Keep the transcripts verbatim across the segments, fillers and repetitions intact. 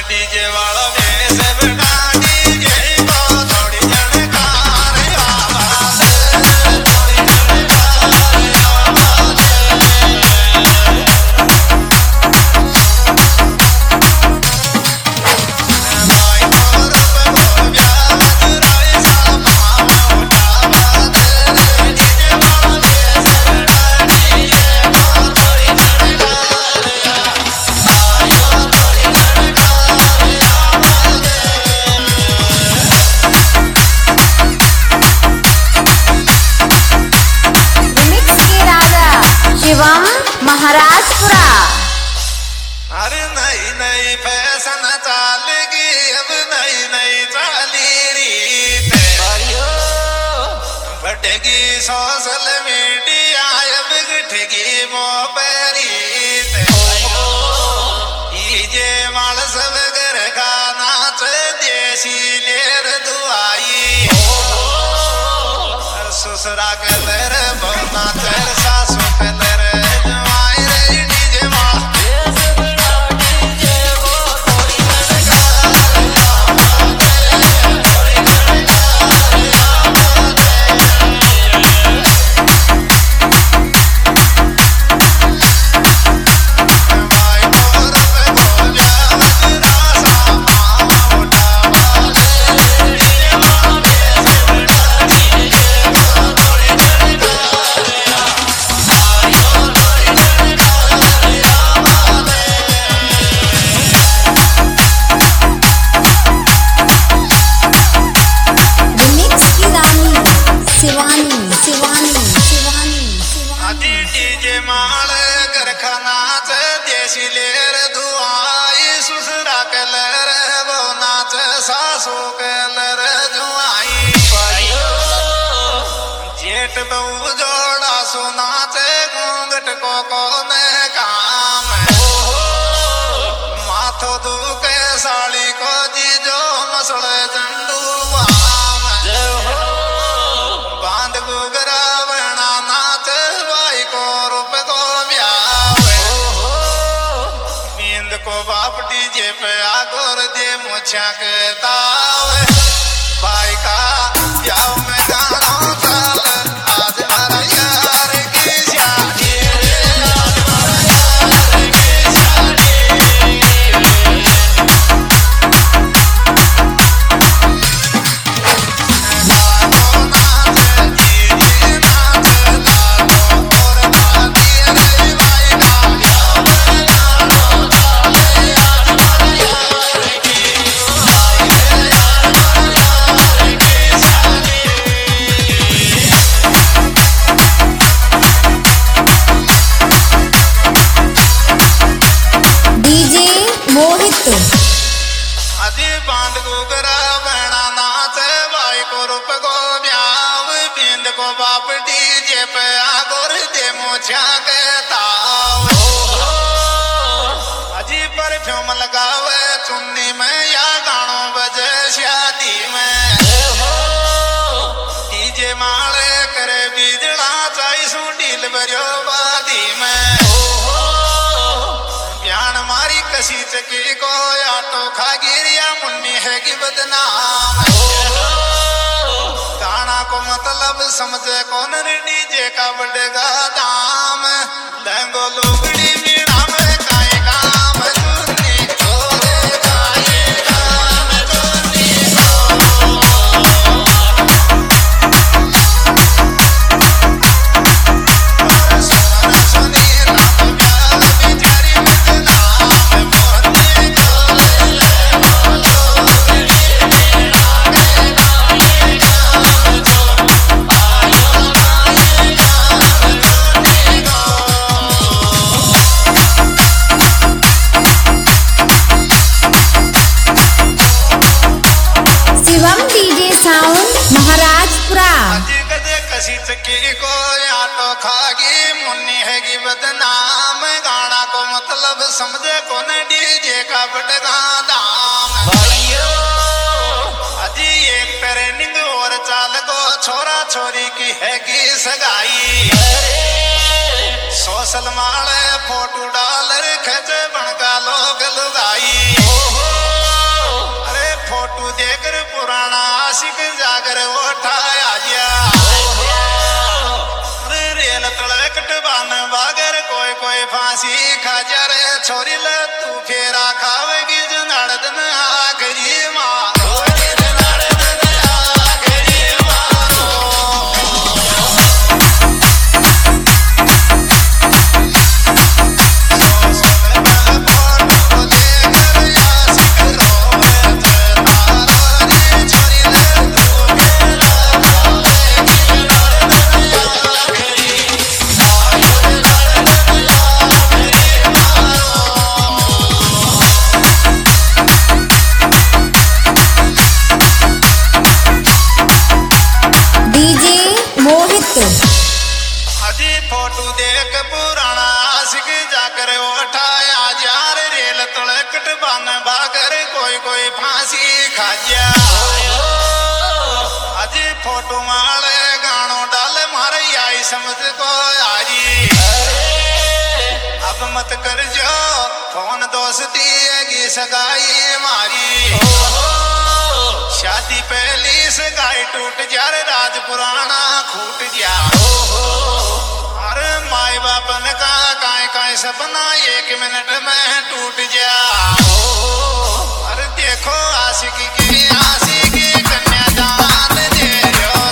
DJ वाला वेश बना डीजे को थोड़ी जनकार आवाज थोड़ी जनकार आवाज भाई मोर पे हो गया राय सा पाव उठावा डीजे वाला वेश बना डीजे को थोड़ी जनकार आयो थोड़ी जनकार रिमिक्स के राजा शिवम महाराजपुरा। अरे नई नई फैशन चालेगी अब नई नई चाली रीत बढ़ेगी सोशल मीडिया अब घटेगी मोबरीत ये माल सब घर का नाच देसी लेर दुआई ससुरा के लर बहुना चर सासू के लर जवाई रे डीजे माल रिमिक्स की रानी शिवानी शिवानी शिवानी आदि डीजे माल घर का नाच देसी लेर दुआई ससुरा के लर वो नाच सासू के लर जुआई जेठ बहू जोड़ा सो नाच घूंघट को कौन काम माथो दुखे साड़ी को जीजो मसड़ झंडू वाम बांध गुगरा बना नाच भाई को रूप को ब्यावे नींद को बाप डीजे पे आगोर दे मुछा के तावे भाई का ब्याह में गाना चाल आज हमारा यार की शादी आज हमारा यार की शादी लाडो नाच जीजी नाच लाडो और दादी रे भाई का ब्याह में गाना चाले आज हमारा यार की भाई रे आज हमारा यार की शादी डीजे मोहित आदि बांध गुगरा बहना नाच भाई को रूप को ब्याव बिंद को बाप डीजे पे आगोर दे मोछा के ताव अजी परफ्यूम लगावे चुन्नी में या गानो बजे शादी में डीजे माले करे बीजड़ा चाई सू डील भरियो बादी में ब्यान मारी कसी चकी को आटो खा गिरिया मुन्नी है कि बदनाम गाना को मतलब समझे कौन रे डीजे का बढ़ेगा दाम लहंगो लुगड़ी मीणा में काए काम चुन्नी छोरे काए काम चुन्नी को सोना सुनी रात प्यार बिचारी बदनाम मोरनी गोले ले बोलो मीणा के काए काम चो आयो काए काम चुन्नी को शिवम डीजे साउंड महाराजपुरा। अजी गजे कसी चकी को आटो खागी मुन्नी हैगी बदनाम गाना को मतलब समझे कौन डीजे का बटगा दाम अजी एक ट्रेनिंग और चाल को छोरा छोरी की हैगी सगाई सोशल माले फोटो डाल खचे बनका लोग लुगाई देकर पुराना आशिक जागर उठाया जा रेल तड़कट बान बागर कोई कोई फांसी खाजा रे छोरी ले तू फेरा खावेगी जनाड़ दिन आखरी माँ हजी फोटो देख पुराना आशिक जाकर उठाया जार रेल तड़कट बन बागर कोई कोई फांसी खाजा हजी फोटो माले गानो डाल मारे आई समझ को आजी अब मत कर जो फोन दोस्ती की सगाई मारी शादी पहली सगाई टूट जा राज पुराना खूट जा अरे माई बाप ने कहा काए काए सपना एक मिनट में टूट जा अरे देखो आशिकी की आशिकी कन्यादान दे रहो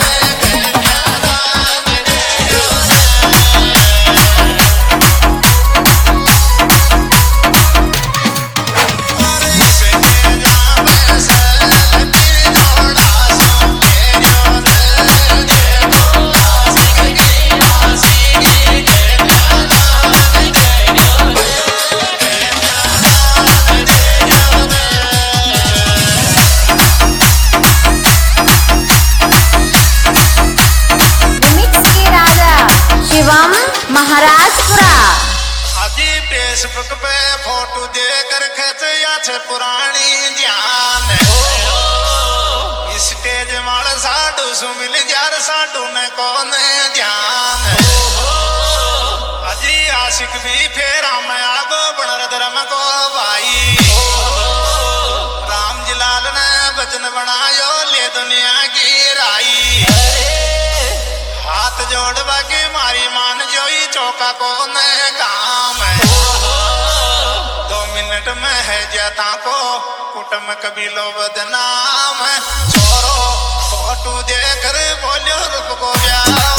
महाराजपुरा हजी फेसबुक पे फोटो देकर खिंचया छे पुरानी जान स्टेज माल साडू सु मिल जार साडू ने कौन ध्यान हजी आशिक भी फेरा में आगो बन धर्म को भाई राम जी लाल ने वचन बनायो ले दुनिया की राई हाथ जोड़वा के मारी मान जोई चौका को न काम दो मिनट में है जता को कुटुम कबीलो बदनाम छोरो फोटो देख बोलो रुक को